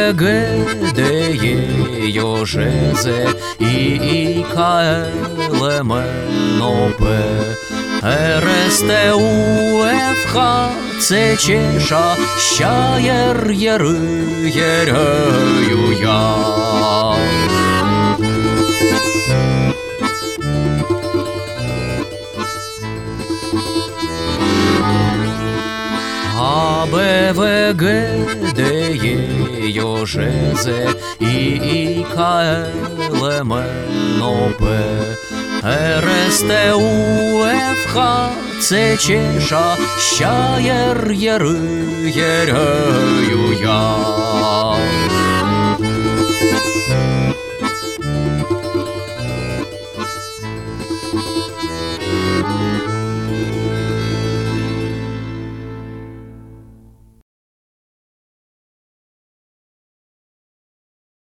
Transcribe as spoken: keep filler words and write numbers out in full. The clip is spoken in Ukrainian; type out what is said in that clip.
Г, Д, Е, Й, Ж, З, І, І, К, Л, М, Н, О, П, Р, С, Т, У, Ф, Х, Ц, Ч, Ш, Щ, Й, Р, Є, Р, Є, Р, Ю, Я. А, Б, В, Г, Д, Е, Й, Ж, З, І, І, К, Л, М, Н, О, П, Р, С, Т, У, Ф, Х, Ц, Ч, Ш, Щ, Й, Р, Є, Р, Є, Р, Ю, Я.